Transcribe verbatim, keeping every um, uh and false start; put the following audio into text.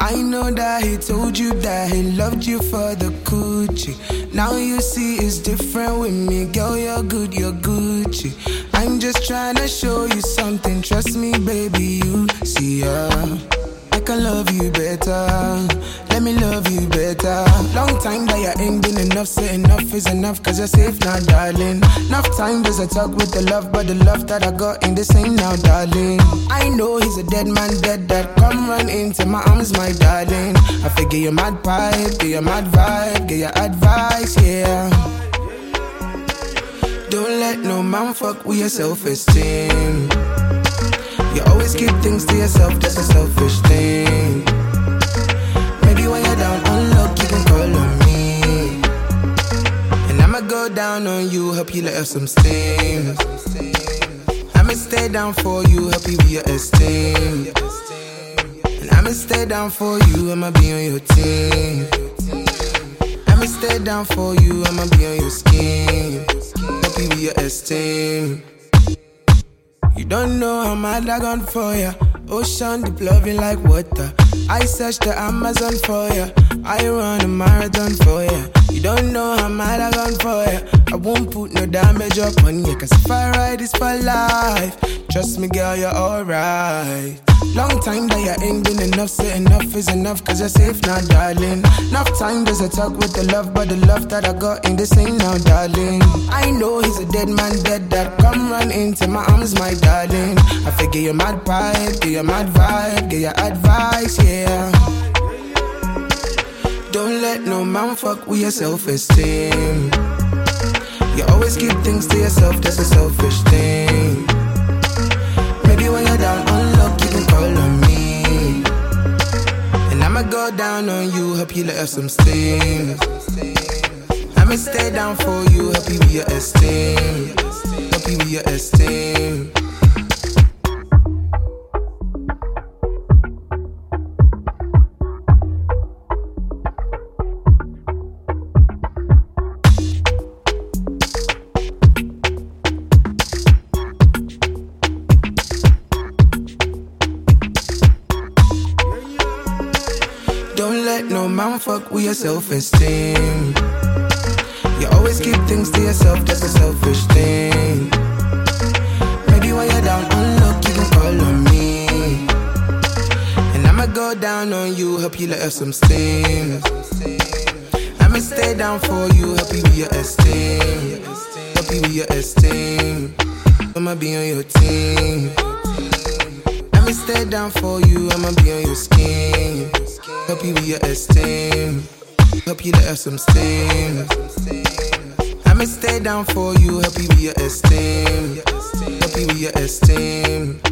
I know that he told you that he loved you for the coochie. Now you see it's different with me. Girl, you're good, you're Gucci. I'm just trying to show you something. Trust me, baby, you see ya. I can love you better. Let me love you better. Long time that you ain't been enough. Say enough is enough, cause you're safe now, darling. Enough time just to talk with the love, but the love that I got ain't the same now, darling. I know he's a dead man, dead that. Come run into my arms, my darling. I figure you mad pipe, get your mad vibe, get your advice, yeah. Don't let no man fuck with your self-esteem. You always keep things to yourself, that's a selfish thing. Maybe when you're down on luck, you can call on me. And I'ma go down on you, help you let off some steam. I'ma stay down for you, help you be your esteem. And I'ma stay down for you, I'ma be on your team. I'ma stay down for you, I'ma be on your scheme. Help you be your esteem. You don't know how mad I gone for ya. Ocean deep loving like water. I search the Amazon for ya. I run a marathon for ya. You don't know how mad I gone for ya. I won't put no damage up on ya, cause if I ride it's for life. Trust me girl, you're alright. Long time that you ain't been enough. Say enough is enough, cause you're safe now, darling. Enough time just to talk with the love, but the love that I got ain't the same now, darling. I know he's a dead man, dead that. Come run into my arms, my darling. I figure you mad pipe, get your mad vibe, get your advice, yeah. Don't let no man fuck with your self-esteem. You always keep things to yourself, that's a selfish thing. Maybe when you're down on luck, you can call on me. And I'ma go down on you, help you let off some steam. I'ma stay down for you, help you be your esteem. Help you be your esteem. Don't let no man fuck with your self-esteem. You always keep things to yourself, that's a selfish thing. Maybe when you're down on luck, you can call on me. And I'ma go down on you, help you let off some steam. I'ma stay down for you, help you be your esteem. Help you be your esteem. I'ma be on your team. I'ma stay down for you, I'ma be on your scheme. Help you be your esteem. Help you let off some steam. I'ma stay down for you, help you be your esteem. Help you be your esteem.